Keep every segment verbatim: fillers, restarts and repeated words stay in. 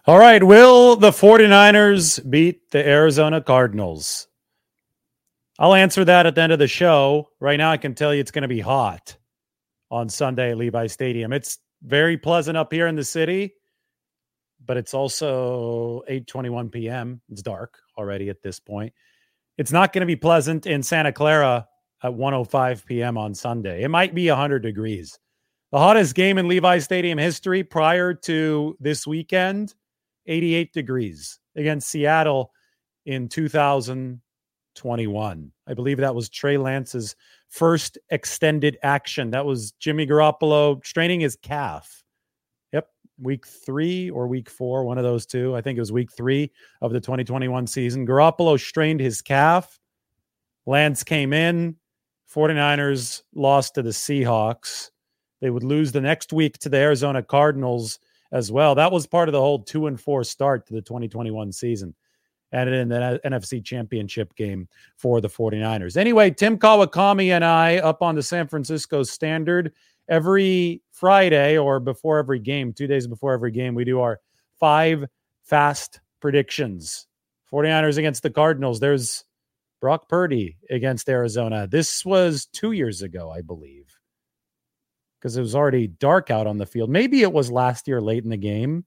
All right, will the 49ers beat the Arizona Cardinals? I'll answer that at the end of the show. Right now, I can tell you it's going to be hot on Sunday at Levi Stadium. It's very pleasant up here in the city, but it's also eight twenty-one p.m. It's dark already at this point. It's not going to be pleasant in Santa Clara at one oh five p.m. on Sunday. It might be one hundred degrees. The hottest game in Levi Stadium history prior to this weekend, eighty-eight degrees against Seattle in two thousand twenty-one. I believe that was Trey Lance's first extended action. That was Jimmy Garoppolo straining his calf. Yep, week three or week four, one of those two. I think it was week three of the twenty twenty-one season. Garoppolo strained his calf. Lance came in. 49ers lost to the Seahawks. They would lose the next week to the Arizona Cardinals as well. That was part of the whole two and four start to the twenty twenty-one season. Added in the N F C Championship game for the 49ers. Anyway, Tim Kawakami and I up on the San Francisco Standard every Friday or before every game, two days before every game, we do our five fast predictions. 49ers against the Cardinals. There's Brock Purdy against Arizona. This was two years ago, I believe, because it was already dark out on the field. Maybe it was last year late in the game.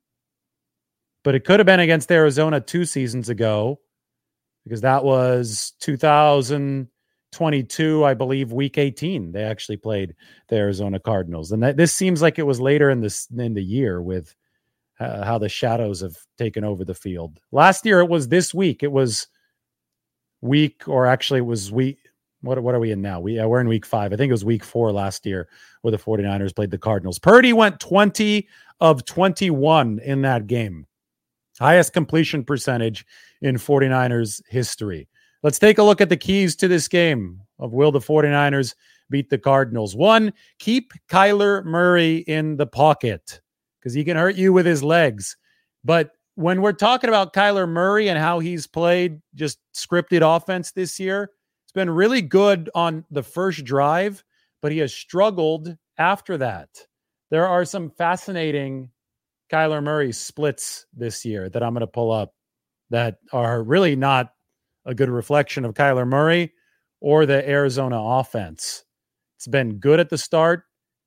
But it could have been against Arizona two seasons ago because that was two thousand twenty-two, I believe, week eighteen. They actually played the Arizona Cardinals. And that, this seems like it was later in, this, in the year with uh, how the shadows have taken over the field. Last year, it was this week. It was week, or actually it was week. What, what are we in now? We, uh, we're in week five. I think it was week four last year where the 49ers played the Cardinals. Purdy went twenty of twenty-one in that game. Highest completion percentage in 49ers history. Let's take a look at the keys to this game of will the 49ers beat the Cardinals. One, keep Kyler Murray in the pocket because he can hurt you with his legs. But when we're talking about Kyler Murray and how he's played just scripted offense this year, it's been really good on the first drive, but he has struggled after that. There are some fascinating Kyler Murray splits this year that I'm going to pull up that are really not a good reflection of Kyler Murray or the Arizona offense. It's been good at the start,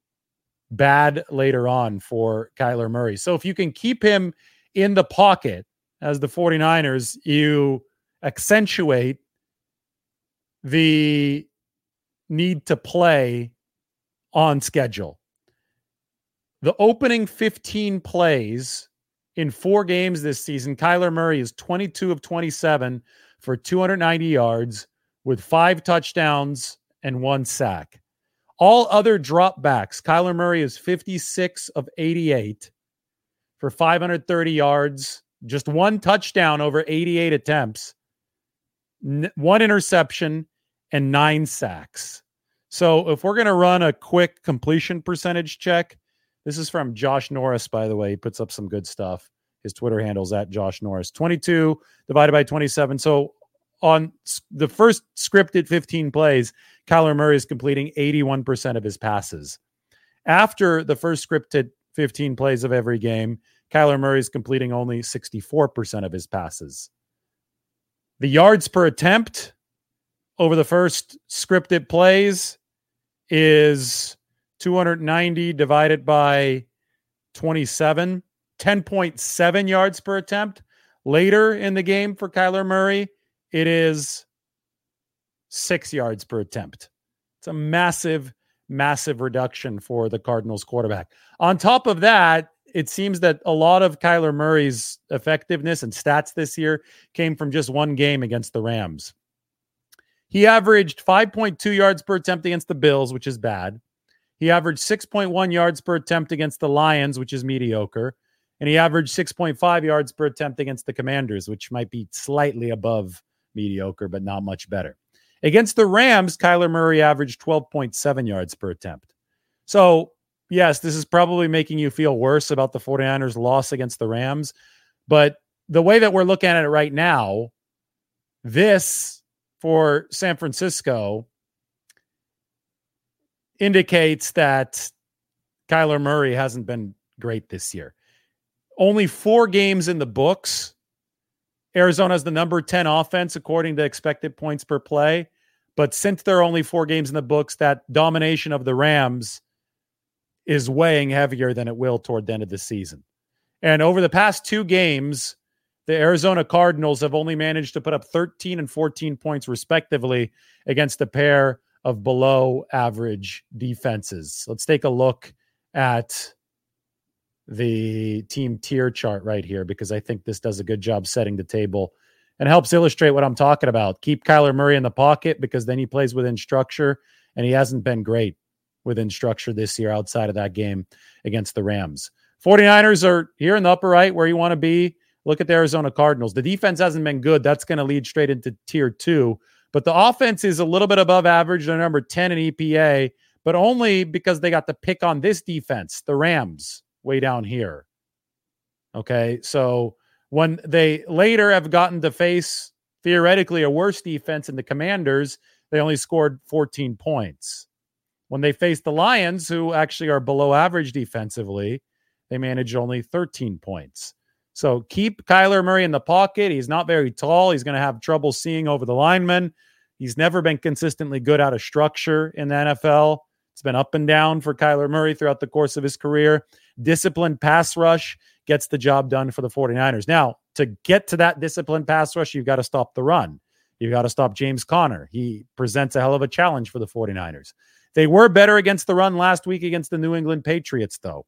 bad later on for Kyler Murray. So if you can keep him in the pocket as the 49ers, you accentuate the need to play on schedule. The opening fifteen plays in four games this season, Kyler Murray is twenty-two of twenty-seven for two hundred ninety yards with five touchdowns and one sack. All other dropbacks, Kyler Murray is fifty-six of eighty-eight for five hundred thirty yards, just one touchdown over eighty-eight attempts, n- one interception, and nine sacks. So if we're going to run a quick completion percentage check, this is from Josh Norris, by the way. He puts up some good stuff. His Twitter handle's at Josh Norris. twenty-two divided by twenty-seven. So on the first scripted fifteen plays, Kyler Murray is completing eighty-one percent of his passes. After the first scripted fifteen plays of every game, Kyler Murray is completing only sixty-four percent of his passes. The yards per attempt over the first scripted plays is two hundred ninety divided by twenty-seven, ten point seven yards per attempt. Later in the game for Kyler Murray, it is six yards per attempt. It's a massive, massive reduction for the Cardinals quarterback. On top of that, it seems that a lot of Kyler Murray's effectiveness and stats this year came from just one game against the Rams. He averaged five point two yards per attempt against the Bills, which is bad. He averaged six point one yards per attempt against the Lions, which is mediocre. And he averaged six point five yards per attempt against the Commanders, which might be slightly above mediocre, but not much better. Against the Rams, Kyler Murray averaged twelve point seven yards per attempt. So, yes, this is probably making you feel worse about the 49ers' loss against the Rams. But the way that we're looking at it right now, this for San Francisco indicates that Kyler Murray hasn't been great this year. only four games in the books. Arizona has the number ten offense according to expected points per play. But since there are only four games in the books, that domination of the Rams is weighing heavier than it will toward the end of the season. And over the past two games, the Arizona Cardinals have only managed to put up thirteen and fourteen points respectively against a pair of below average defenses. Let's take a look at the team tier chart right here, because I think this does a good job setting the table and helps illustrate what I'm talking about. Keep Kyler Murray in the pocket, because then he plays within structure, and he hasn't been great within structure this year outside of that game against the Rams. 49ers are here in the upper right where you want to be. Look at the Arizona Cardinals. The defense hasn't been good. That's going to lead straight into tier two. But the offense is a little bit above average. They're number ten in E P A, but only because they got to pick on this defense, the Rams, way down here. Okay, so when they later have gotten to face, theoretically, a worse defense in the Commanders, they only scored fourteen points. When they faced the Lions, who actually are below average defensively, they managed only thirteen points. So keep Kyler Murray in the pocket. He's not very tall. He's going to have trouble seeing over the linemen. He's never been consistently good out of structure in the N F L. It's been up and down for Kyler Murray throughout the course of his career. Disciplined pass rush gets the job done for the 49ers. Now, to get to that disciplined pass rush, you've got to stop the run. You've got to stop James Conner. He presents a hell of a challenge for the 49ers. They were better against the run last week against the New England Patriots, though.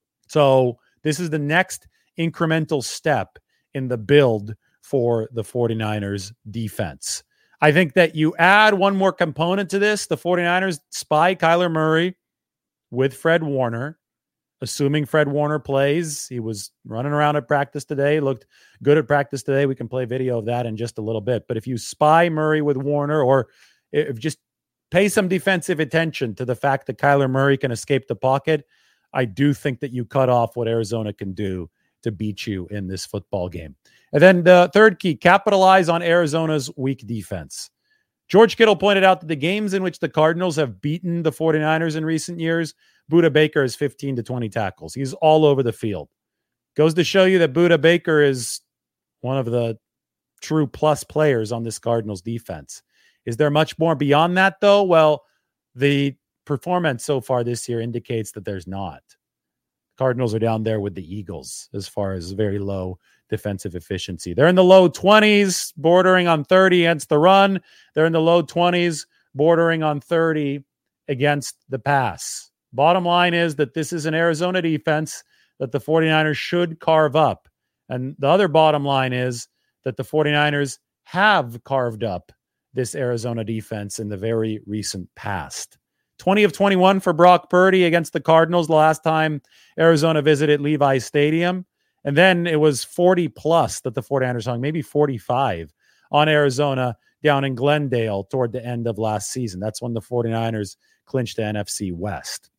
So this is the next incremental step in the build for the 49ers defense. I think that you add one more component to this. The 49ers spy Kyler Murray with Fred Warner, assuming Fred Warner plays. He was running around at practice today, looked good at practice today. We can play video of that in just a little bit. But if you spy Murray with Warner, or if just pay some defensive attention to the fact that Kyler Murray can escape the pocket, I do think that you cut off what Arizona can do to beat you in this football game. And then the third key, capitalize on Arizona's weak defense. George Kittle pointed out that the games in which the Cardinals have beaten the 49ers in recent years, Budda Baker has fifteen to twenty tackles. He's all over the field. Goes to show you that Budda Baker is one of the true plus players on this Cardinals defense. Is there much more beyond that, though? Well, the performance so far this year indicates that there's not. Cardinals are down there with the Eagles as far as very low defensive efficiency. They're in the low twenties, bordering on thirty against the run. They're in the low twenties, bordering on thirty against the pass. Bottom line is that this is an Arizona defense that the 49ers should carve up. And the other bottom line is that the 49ers have carved up this Arizona defense in the very recent past. twenty of twenty-one for Brock Purdy against the Cardinals the last time Arizona visited Levi's Stadium. And then it was forty plus that the 49ers hung, maybe forty-five on Arizona down in Glendale toward the end of last season. That's when the 49ers clinched the N F C West.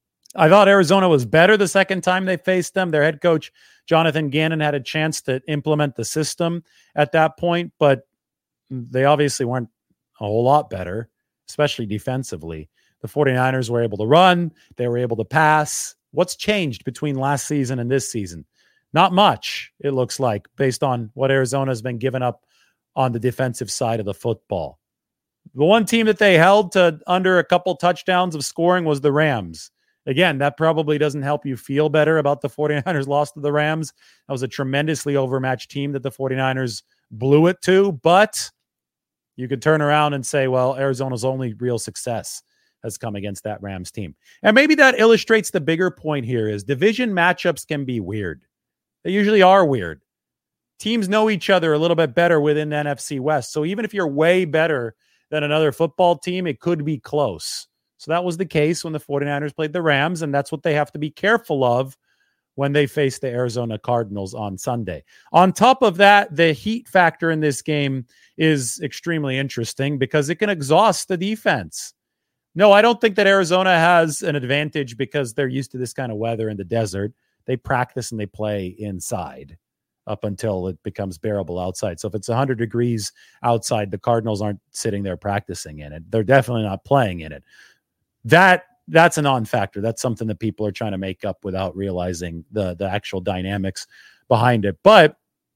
I thought Arizona was better the second time they faced them. Their head coach, Jonathan Gannon, had a chance to implement the system at that point, but they obviously weren't a whole lot better, especially defensively. The 49ers were able to run. They were able to pass. What's changed between last season and this season? Not much, it looks like, based on what Arizona has been giving up on the defensive side of the football. The one team that they held to under a couple touchdowns of scoring was the Rams. Again, that probably doesn't help you feel better about the 49ers loss to the Rams. That was a tremendously overmatched team that the 49ers blew it to, but you could turn around and say, well, Arizona's only real success has come against that Rams team. And maybe that illustrates the bigger point here is division matchups can be weird. They usually are weird. Teams know each other a little bit better within the N F C West. So even if you're way better than another football team, it could be close. So that was the case when the 49ers played the Rams, and that's what they have to be careful of when they face the Arizona Cardinals on Sunday. On top of that, the heat factor in this game is extremely interesting because it can exhaust the defense. No, I don't think that Arizona has an advantage because they're used to this kind of weather in the desert. They practice and they play inside up until it becomes bearable outside. So if it's one hundred degrees outside, the Cardinals aren't sitting there practicing in it. They're definitely not playing in it. That that's a non-factor. That's something that people are trying to make up without realizing the, the actual dynamics behind it. But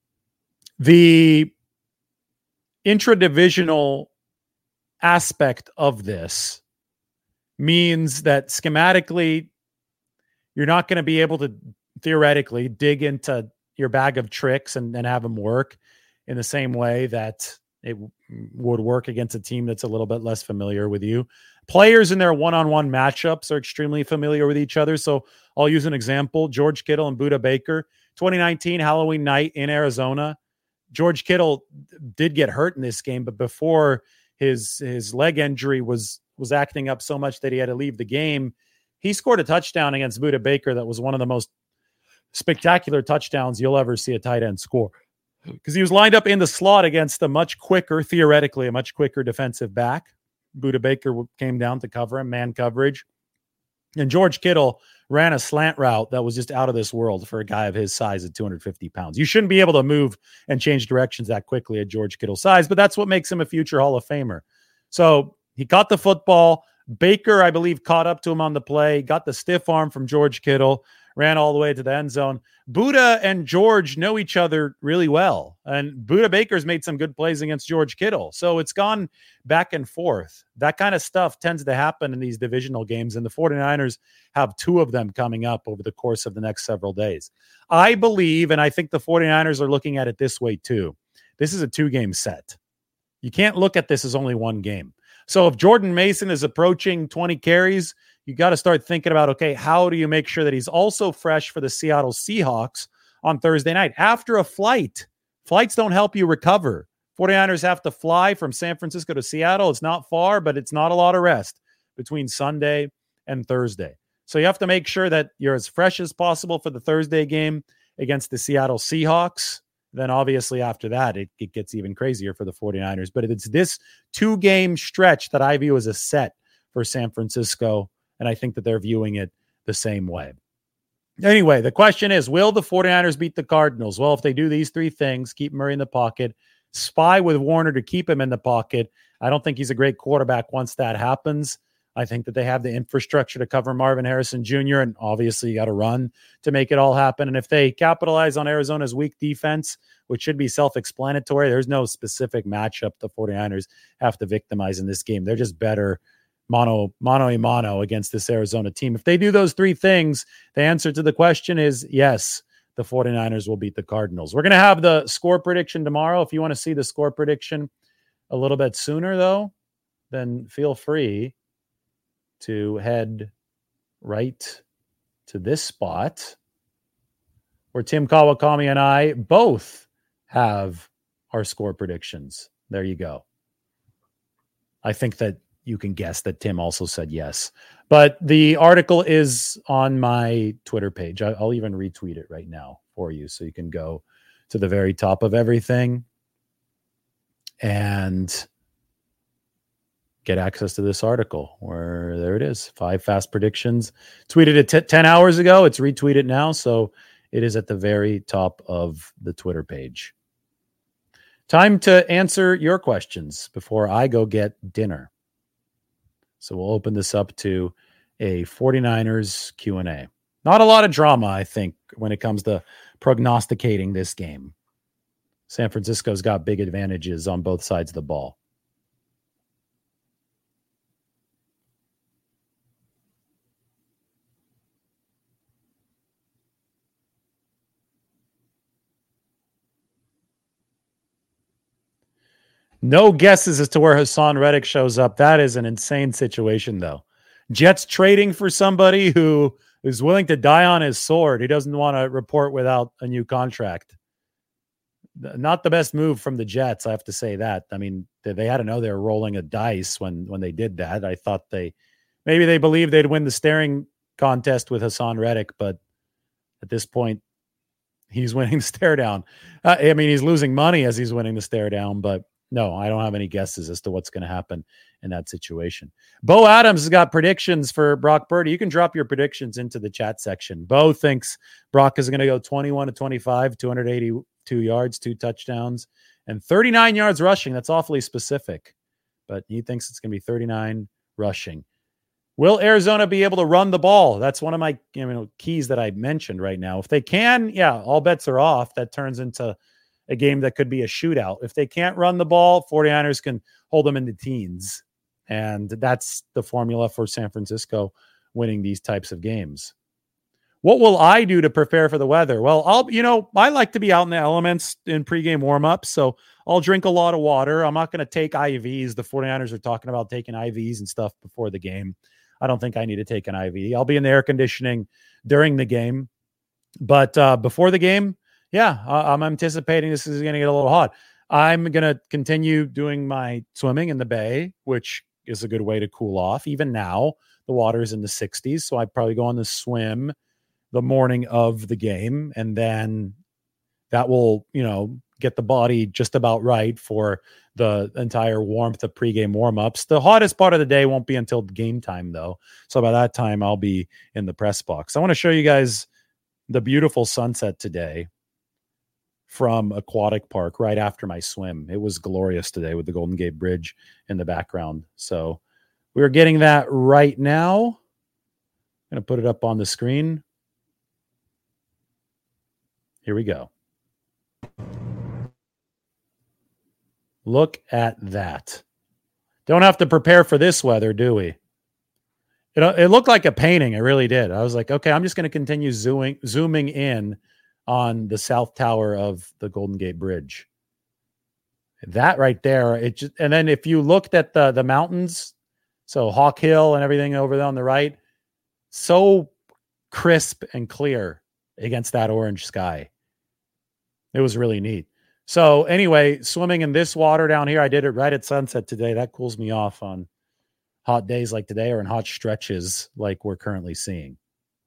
the intra-divisional aspect of this means that schematically, you're not going to be able to theoretically dig into your bag of tricks and, and have them work in the same way that it would work against a team that's a little bit less familiar with you. Players in their one-on-one matchups are extremely familiar with each other. So I'll use an example. George Kittle and Budda Baker, twenty nineteen Halloween night in Arizona. George Kittle did get hurt in this game, but before his his leg injury was was acting up so much that he had to leave the game, he scored a touchdown against Budda Baker that was one of the most spectacular touchdowns you'll ever see a tight end score, because he was lined up in the slot against a much quicker, theoretically, a much quicker defensive back. Budda Baker came down to cover him, man coverage. And George Kittle ran a slant route that was just out of this world for a guy of his size at two hundred fifty pounds. You shouldn't be able to move and change directions that quickly at George Kittle's size, but that's what makes him a future Hall of Famer. So he caught the football. Baker, I believe, caught up to him on the play, got the stiff arm from George Kittle, ran all the way to the end zone. Budda and George know each other really well, and Budda Baker's made some good plays against George Kittle. So it's gone back and forth. That kind of stuff tends to happen in these divisional games, and the 49ers have two of them coming up over the course of the next several days. I believe, and I think the 49ers are looking at it this way too, this is a two-game set. You can't look at this as only one game. So if Jordan Mason is approaching twenty carries, you got to start thinking about, okay, how do you make sure that he's also fresh for the Seattle Seahawks on Thursday night? After a flight, flights don't help you recover. 49ers have to fly from San Francisco to Seattle. It's not far, but it's not a lot of rest between Sunday and Thursday. So you have to make sure that you're as fresh as possible for the Thursday game against the Seattle Seahawks. Then obviously after that, it, it gets even crazier for the 49ers. But it's this two-game stretch that I view as a set for San Francisco, and I think that they're viewing it the same way. Anyway, the question is, will the 49ers beat the Cardinals? Well, if they do these three things, keep Murray in the pocket, spy with Warner to keep him in the pocket. I don't think he's a great quarterback once that happens. I think that they have the infrastructure to cover Marvin Harrison Junior, and obviously you got to run to make it all happen. And if they capitalize on Arizona's weak defense, which should be self-explanatory, there's no specific matchup the 49ers have to victimize in this game. They're just better mano, mano a mano against this Arizona team. If they do those three things, the answer to the question is yes, the 49ers will beat the Cardinals. We're going to have the score prediction tomorrow. If you want to see the score prediction a little bit sooner, though, then feel free to head right to this spot where Tim Kawakami and I both have our score predictions. There you go. I think that you can guess that Tim also said yes. But the article is on my Twitter page. I'll even retweet it right now for you so you can go to the very top of everything and get access to this article where there it is. Five fast predictions. Tweeted it t- ten hours ago. It's retweeted now. So it is at the very top of the Twitter page. Time to answer your questions before I go get dinner. So we'll open this up to a 49ers Q and A. Not a lot of drama, I think, when it comes to prognosticating this game. San Francisco's got big advantages on both sides of the ball. No guesses as to where Hassan Reddick shows up. That is an insane situation, though. Jets trading for somebody who is willing to die on his sword. He doesn't want to report without a new contract. Not the best move from the Jets, I have to say that. I mean, they had to know they were rolling a dice when, when they did that. I thought they, maybe they believed they'd win the staring contest with Hassan Reddick, but at this point, he's winning the stare down. Uh, I mean, he's losing money as he's winning the stare down, but no, I don't have any guesses as to what's going to happen in that situation. Bo Adams has got predictions for Brock Purdy. You can drop your predictions into the chat section. Bo thinks Brock is going to go twenty-one to twenty-five, two hundred eighty-two yards, two touchdowns, and thirty-nine yards rushing. That's awfully specific, but he thinks it's going to be thirty-nine rushing. Will Arizona be able to run the ball? That's one of my you know keys that I mentioned right now. If they can, yeah, all bets are off. That turns into a game that could be a shootout. If they can't run the ball, 49ers can hold them in the teens. And that's the formula for San Francisco winning these types of games. What will I do to prepare for the weather? Well, I'll, you know, I like to be out in the elements in pregame warm-ups, so I'll drink a lot of water. I'm not going to take I Vs. The 49ers are talking about taking I Vs and stuff before the game. I don't think I need to take an I V. I'll be in the air conditioning during the game. But uh, before the game, yeah, I'm anticipating this is going to get a little hot. I'm going to continue doing my swimming in the bay, which is a good way to cool off. Even now, the water is in the sixties, so I'd probably go on the swim the morning of the game, and then that will, you know, get the body just about right for the entire warmth of pregame warm-ups. The hottest part of the day won't be until game time, though. So by that time, I'll be in the press box. I want to show you guys the beautiful sunset today from Aquatic Park right after my swim. It was glorious today with the Golden Gate Bridge in the background. So we're getting that right now. I'm going to put it up on the screen. Here we go. Look at that. Don't have to prepare for this weather, do we? It, it looked like a painting. It really did. I was like, okay, I'm just going to continue zooming, zooming in on the south tower of the Golden Gate Bridge. That right there. It just, and then if you looked at the, the mountains, so Hawk Hill and everything over there on the right, so crisp and clear against that orange sky. It was really neat. So anyway, swimming in this water down here, I did it right at sunset today. That cools me off on hot days like today or in hot stretches like we're currently seeing.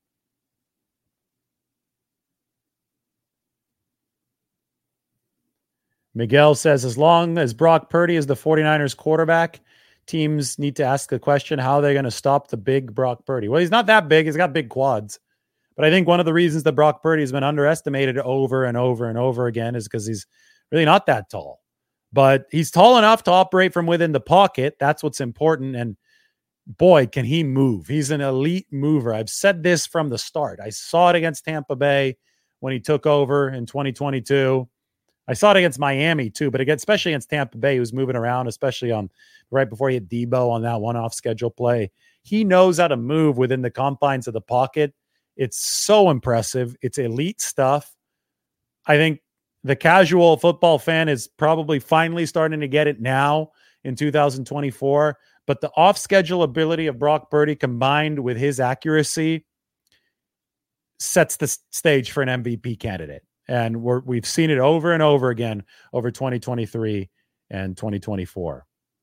Miguel says, as long as Brock Purdy is the 49ers quarterback, teams need to ask the question, how are they going to stop the big Brock Purdy? Well, he's not that big. He's got big quads. But I think one of the reasons that Brock Purdy has been underestimated over and over and over again is because he's really not that tall. But he's tall enough to operate from within the pocket. That's what's important. And boy, can he move. He's an elite mover. I've said this from the start. I saw it against Tampa Bay when he took over in twenty twenty-two. I saw it against Miami too, but again, especially against Tampa Bay, he was moving around, especially on right before he hit Debo on that one-off schedule play. He knows how to move within the confines of the pocket. It's so impressive. It's elite stuff. I think the casual football fan is probably finally starting to get it now in two thousand twenty-four. But the off-schedule ability of Brock Purdy combined with his accuracy sets the stage for an M V P candidate. And we're, we've seen it over and over again over twenty twenty-three and twenty twenty-four.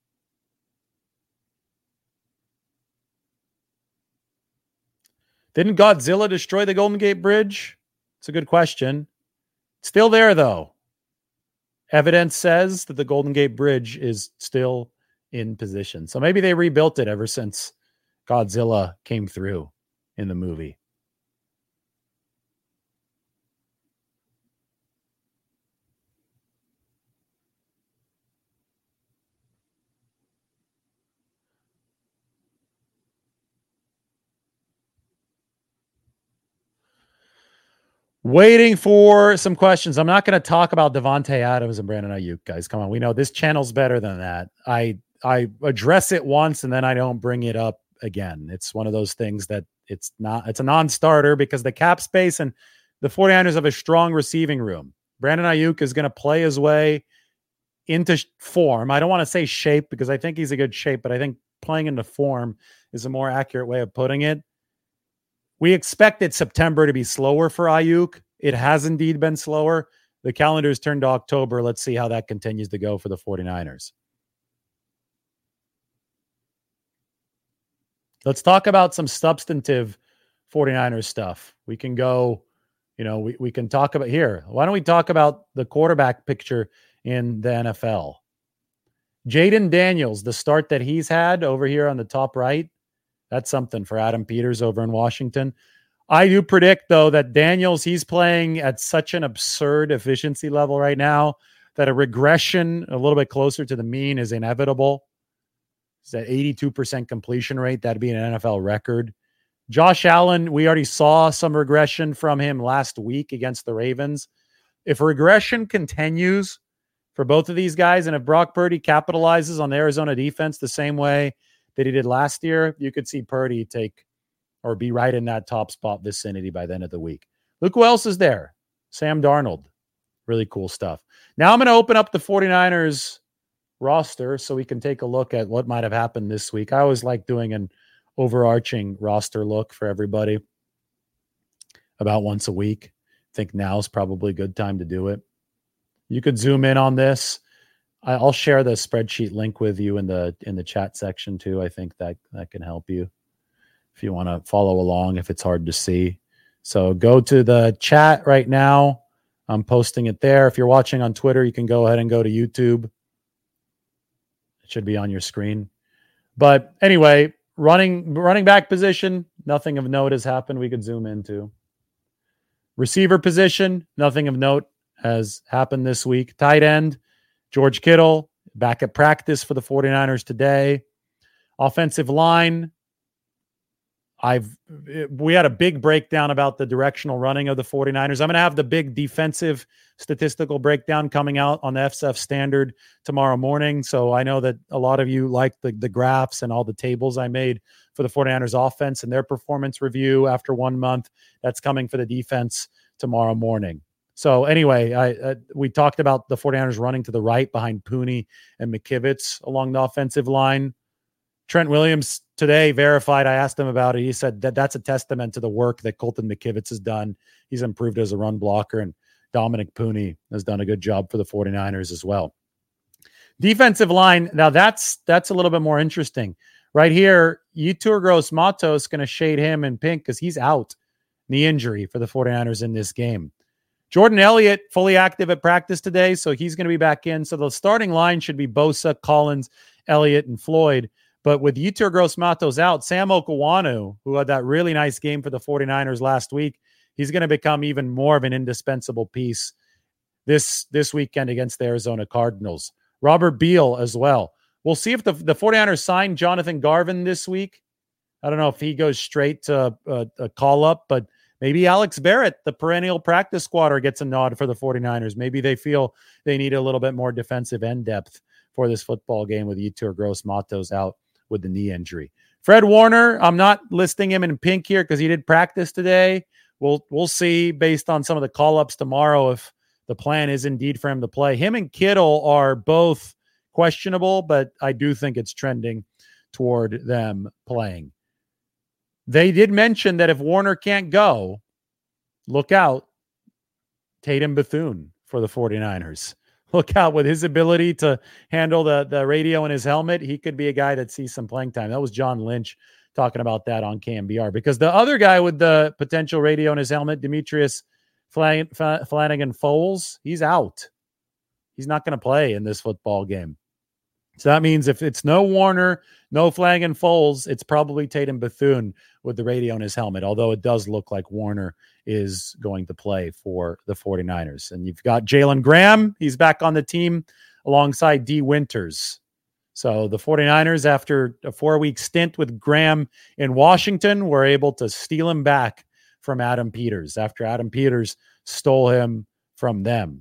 Didn't Godzilla destroy the Golden Gate Bridge? It's a good question. It's still there, though. Evidence says that the Golden Gate Bridge is still in position. So maybe they rebuilt it ever since Godzilla came through in the movie. Waiting for some questions. I'm not going to talk about Devontae Adams and Brandon Ayuk, guys. Come on. We know this channel's better than that. I I address it once and then I don't bring it up again. It's one of those things that it's not, it's a non-starter because the cap space and the 49ers have a strong receiving room. Brandon Ayuk is going to play his way into form. I don't want to say shape because I think he's a good shape, but I think playing into form is a more accurate way of putting it. We expected September to be slower for Ayuk. It has indeed been slower. The calendar's turned to October. Let's see how that continues to go for the 49ers. Let's talk about some substantive 49ers stuff. We can go, you know, we, we can talk about here. Why don't we talk about the quarterback picture in the N F L? Jaden Daniels, the start that he's had over here on the top right, that's something for Adam Peters over in Washington. I do predict, though, that Daniels, he's playing at such an absurd efficiency level right now that a regression a little bit closer to the mean is inevitable. He's at eighty-two percent completion rate. That'd be an N F L record. Josh Allen, we already saw some regression from him last week against the Ravens. If regression continues for both of these guys, and if Brock Purdy capitalizes on the Arizona defense the same way that he did last year, you could see Purdy take or be right in that top spot vicinity by the end of the week. Look who else is there. Sam Darnold. Really cool stuff. Now I'm going to open up the 49ers roster so we can take a look at what might have happened this week. I always like doing an overarching roster look for everybody about once a week. I think now's probably a good time to do it. You could zoom in on this. I'll share the spreadsheet link with you in the in the chat section too. I think that that can help you if you want to follow along if it's hard to see. So go to the chat right now. I'm posting it there. If you're watching on Twitter, you can go ahead and go to YouTube. It should be on your screen. But anyway, running running back position, nothing of note has happened. We could zoom into. Receiver position, nothing of note has happened this week. Tight end, George Kittle, back at practice for the 49ers today. Offensive line, I've we had a big breakdown about the directional running of the 49ers. I'm going to have the big defensive statistical breakdown coming out on the F S F Standard tomorrow morning. So I know that a lot of you like the, the graphs and all the tables I made for the 49ers offense and their performance review after one month. That's coming for the defense tomorrow morning. So anyway, I, uh, we talked about the 49ers running to the right behind Pooney and McKivitz along the offensive line. Trent Williams today verified, I asked him about it. He said that that's a testament to the work that Colton McKivitz has done. He's improved as a run blocker, and Dominic Pooney has done a good job for the 49ers as well. Defensive line, now that's that's a little bit more interesting. Right here, Yetur Gross-Matos is going to shade him in pink because he's out, knee injury for the 49ers in this game. Jordan Elliott, fully active at practice today, so he's going to be back in. So the starting line should be Bosa, Collins, Elliott, and Floyd. But with Yetur Gross-Matos out, Sam Okawanu, who had that really nice game for the 49ers last week, he's going to become even more of an indispensable piece this, this weekend against the Arizona Cardinals. Robert Beal as well. We'll see if the, the 49ers sign Jonathan Garvin this week. I don't know if he goes straight to a, a call-up, but maybe Alex Barrett, the perennial practice squatter, gets a nod for the 49ers. Maybe they feel they need a little bit more defensive end depth for this football game with Yetur Gross-Matos out with the knee injury. Fred Warner, I'm not listing him in pink here because he did practice today. We'll we'll see based on some of the call-ups tomorrow if the plan is indeed for him to play. Him and Kittle are both questionable, but I do think it's trending toward them playing. They did mention that if Warner can't go, look out, Tatum Bethune for the 49ers. Look out with his ability to handle the, the radio in his helmet. He could be a guy that sees some playing time. That was John Lynch talking about that on K M B R because the other guy with the potential radio in his helmet, Demetrius Flan- Flanagan Foles, he's out. He's not going to play in this football game. So that means if it's no Warner, no Flanagan Foles, it's probably Tatum Bethune with the radio in his helmet, although it does look like Warner is going to play for the 49ers. And you've got Jalen Graham. He's back on the team alongside D. Winters. So the 49ers, after a four-week stint with Graham in Washington, were able to steal him back from Adam Peters after Adam Peters stole him from them.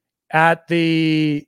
At the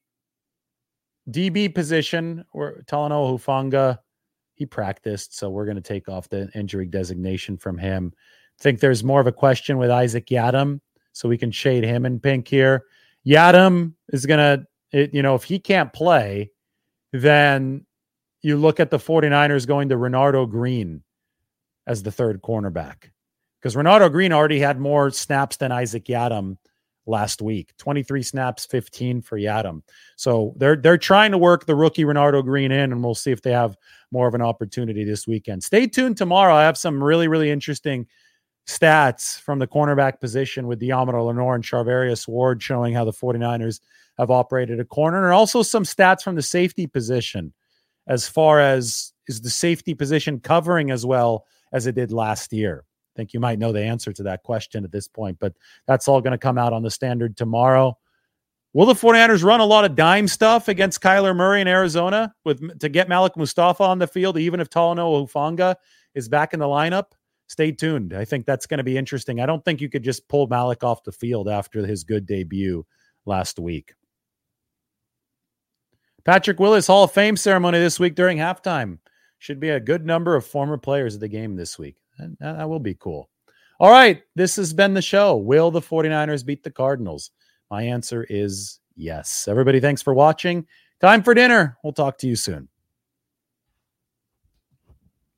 D B position, or Talanoa Hufanga, he practiced, so we're going to take off the injury designation from him. I think there's more of a question with Isaac Yiadom, so we can shade him in pink here. Yiadom is going to, you know, if he can't play, then you look at the 49ers going to Renardo Green as the third cornerback. Because Renardo Green already had more snaps than Isaac Yiadom last week. twenty-three snaps, fifteen for Yiadom. So they're they're trying to work the rookie Renardo Green in, and we'll see if they have more of an opportunity this weekend. Stay tuned tomorrow. I have some really, really interesting stats from the cornerback position with Diamondo Lenore and Charvarius Ward showing how the 49ers have operated a corner, and also some stats from the safety position as far as is the safety position covering as well as it did last year. I think you might know the answer to that question at this point, but that's all going to come out on the Standard tomorrow. Will the 49ers run a lot of dime stuff against Kyler Murray in Arizona with to get Malik Mustafa on the field, even if Talanoa Hufanga is back in the lineup? Stay tuned. I think that's going to be interesting. I don't think you could just pull Malik off the field after his good debut last week. Patrick Willis Hall of Fame ceremony this week during halftime. Should be a good number of former players at the game this week. And that will be cool. All right, this has been the show. Will the 49ers beat the Cardinals? My answer is yes. Everybody, thanks for watching. Time for dinner. We'll talk to you soon.